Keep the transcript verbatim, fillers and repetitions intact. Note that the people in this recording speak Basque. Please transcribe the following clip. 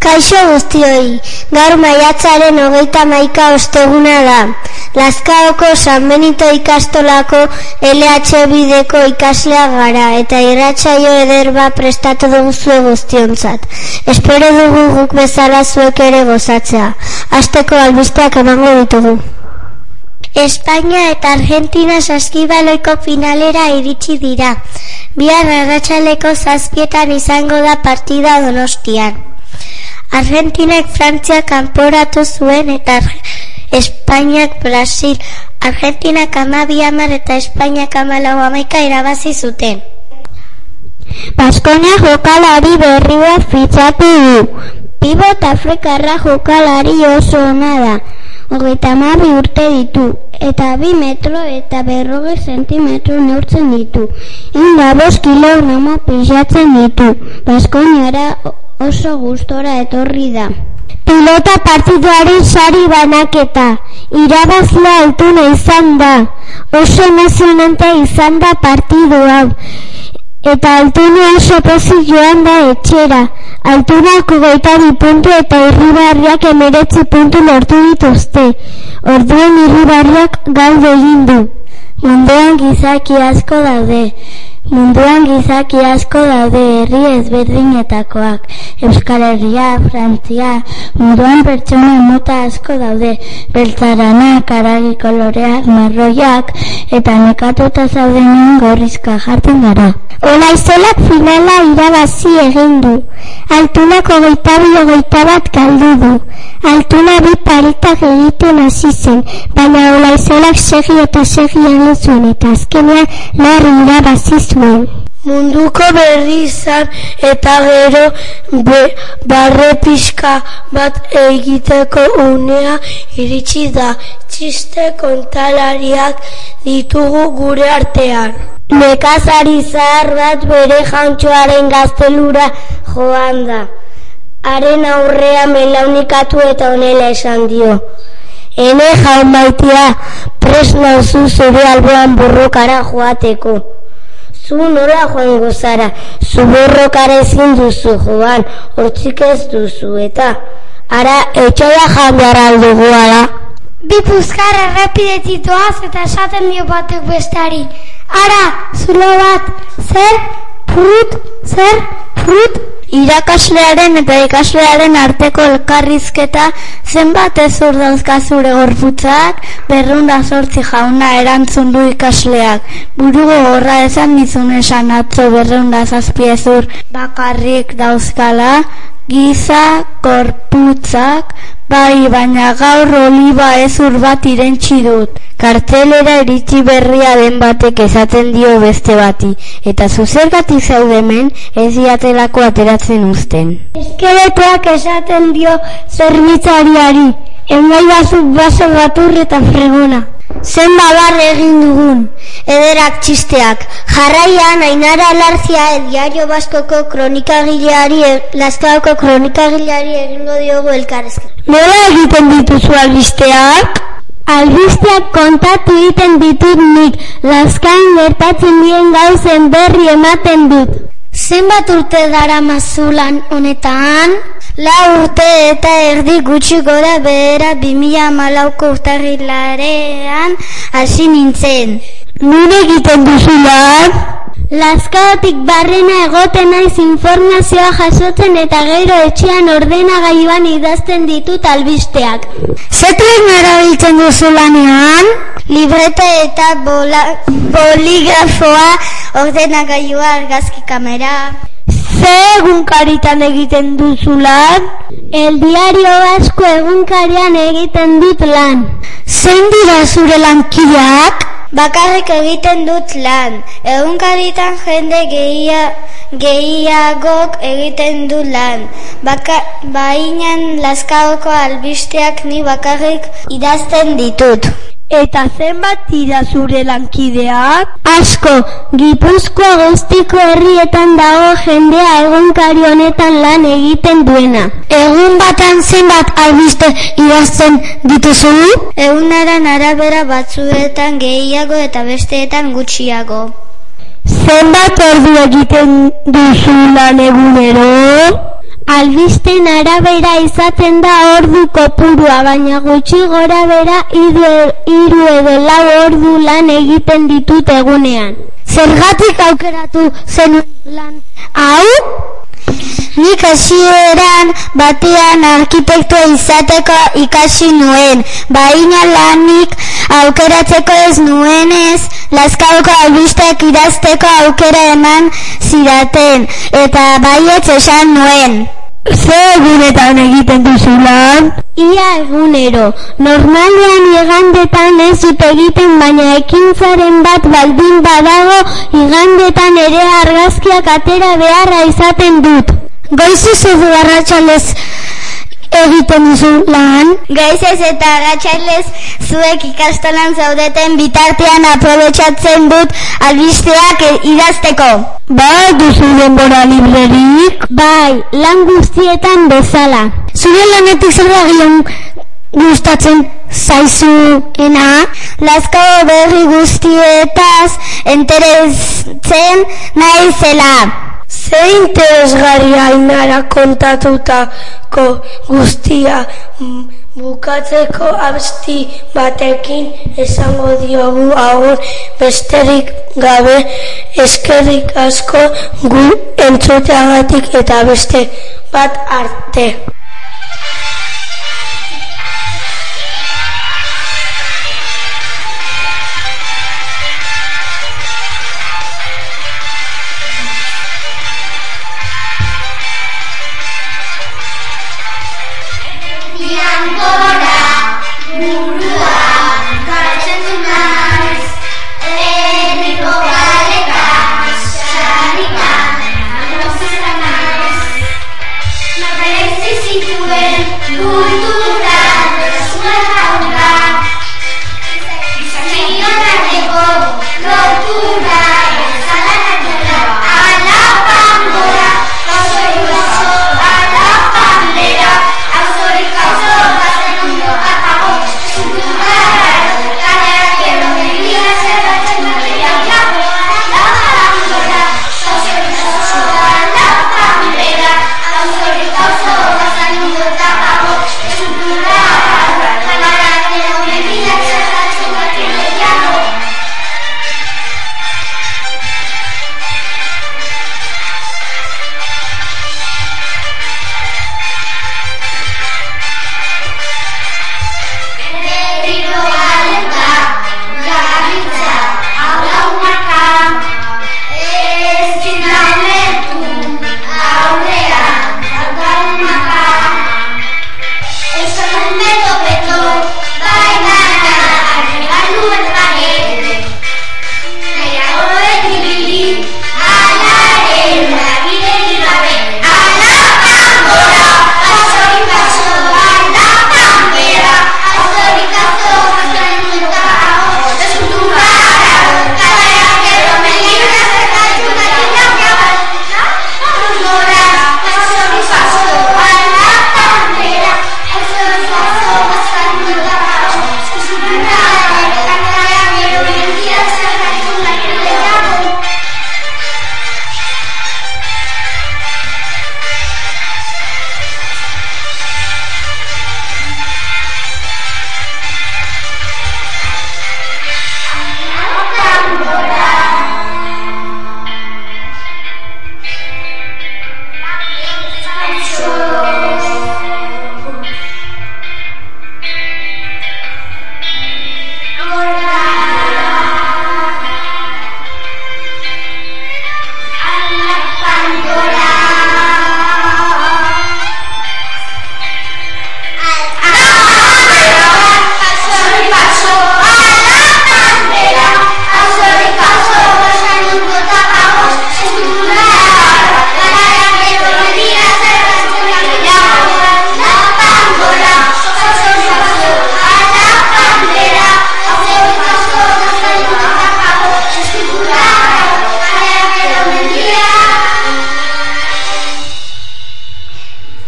Kaixo guztioi, gaur maiatzaren hogeita hamaika osteguna da. Lazkaoko San Benito ikastolako L H bideko ikaslea gara eta irratsaio eder bat prestatu dugu zue guztiontzat. Espero dugu guk bezala zuek ere gozatzea. Hasteko albisteak emango ditugu. Espainia eta Argentina saskibaloiko finalera iritsi dira. Bihar arratsaleko zazpietan izango da partida Donostian. Argentinak Frantzia kanporatu zuen eta Espainiak Brasil. Argentinak hamabi hamar eta Espainiak hamalau hamaika irabazi zuten. Baskonia jokalari berri bat fitxatu du. Pibot afrikarra jokalari oso ona da. Hogeita hamabi urte ditu, eta bi metro eta berrogei zentimetro neurtzen ditu. Inda bost kilogramo pisatzen ditu. Baskoniara oso gustora etorri da. Pilota partiduari sari banaketa. Irabazlea Altuna izan da. Oso emozionante izan da partidu hau. Eta Altuna oso pozik joan da etxera. Altunak hogeita bi puntu eta Irribarriak hemeretzi puntu lortu dituzte. Orduan Irribarriak galdu egin du. Munduan gizaki asko daude. Munduan gizaki asko daude herri ezberdinetakoak. Euskal Herria, Frantzia, munduan pertsona mota asko daude. Beltzaranak, aragi koloreak, marroiak, eta nekatuta zaudenen gorrizka jartzen gara. Olaizolak finala irabazi egin du. Altunak hogeita bi hogeita bat galdu du. Altuna bi paritak egiten hasi zen, baina Olaizolak segi eta segi egin zuen eta azkenean larri irabazi zuen. Munduko berri izan eta gero be, barre pixka bat egiteko unea iritsi da. Txiste kontalariak ditugu gure artean. Nekazari zahar bat bere jauntxoaren gaztelura joan da. Haren aurrean belaunikatu eta honela esan dio. Ene jaun maitea, prest nauzu zure alboan borrokara joateko. Zu nola joango zara, zu borrokara ezin duzu joan, hortzik ez duzu eta. Ara, etxoia jan behar aldugu ala. Bi puzkar errepidetik doaz eta esaten dio batek besteari. Ara, zulo bat, zer, prut, zer, prut. Irakaslearen eta ikaslearen arteko elkarrizketa zenbat ezur dauzka zure gorputzak, berrehun eta zortzi jauna erantzun du ikasleak. Buru gogorra esan dizun esan atzo berrehun eta zazpi ezur bakarrik dauzkala, giza gorputzak, bai, baina gaur oliba ezur bat irentsi dut. Kartelera iritsi berria den batek esaten dio beste bati, eta zuzergatik zaudemen ez diatelako ateratzen uzten. Eskeletoak esaten dio zerbitzariari, emai bazuk baso batur eta fregona. Zen babar egin dugun, ederak txisteak. Jarraian, Ainara Alartzia Diario Baskoko kronikagileari, Lazkaoko kronikagileari egingo diogu elkarrezketa. Nola egiten dituzu albisteak? Albisteak kontatu egiten ditut nik, Lazkain gertatzen dien gauzen berri ematen dut. Zenbat urte dara mazulan honetan? La urte eta erdi gutxi gora behera bi mila hamalauko urtarrilarean hasi nintzen. Nun egiten duzu lan? Lazkaotik barrena egoten naiz informazioa jasotzen eta gero etxean ordenagailuan idazten ditut albisteak. Zetuen erabiltzen duzu lanean? Libreta eta bola, boligrafoa, ordenagailua, argazki kamera. Ze egunkaritan egiten duzu lan? El Diario Basko egunkarian egiten dut lan. Zein dira zure lankideak? Bakarrik egiten dut lan. Egunkaritan jende gehia, gehiagok egiten du lan. Baka, bainan Lazkaoko albisteak ni bakarrik idazten ditut. Eta zenbat dira zure lankideak? Asko, Gipuzkoa guztiko herrietan dago jendea egunkari honetan lan egiten duena. Egun batan zenbat albiste idazten dituzu? Egunaren arabera batzuetan gehiago eta besteetan gutxiago. Zenbat ordu egiten duzu lan egunero? Albisten arabera izaten da ordu kopurua, baina gutxi gora bera hiru edo lau ordu lan egiten ditut egunean. Zergatik aukeratu zenuen lan hau? Nik hasieran batean arkitektua izateko ikasi nuen, baina lanik aukeratzeko ez nuenez, Lazkaoko albisteak idazteko aukera eman zidaten, eta baietz esan nuen. Ze egunetan egiten duzu lan? Ia egunero, normalean igandetan ez dut egiten, baina ekintzaren bat baldin badago, igandetan ere argazkiak atera beharra izaten dut. Goizez edo arratsaldez egiten duzu lan? Goizez eta arratsaldez zuek ikastolan zaudeten bitartean aprobetxatzen dut albisteak idazteko. Bai, duzu denbora librerik? Bai, lan guztietan bezala. Zure lanetik zer da gion gustatzen zaizuena? Lazkao berri guztietaz enteretzen nahi zela. Ze interesgarri Ainara kontatutako guztia. Bukatzeko abesti batekin esango diogu agur, besterik gabe eskerrik asko gu entzuteagatik eta beste bat arte. Kultura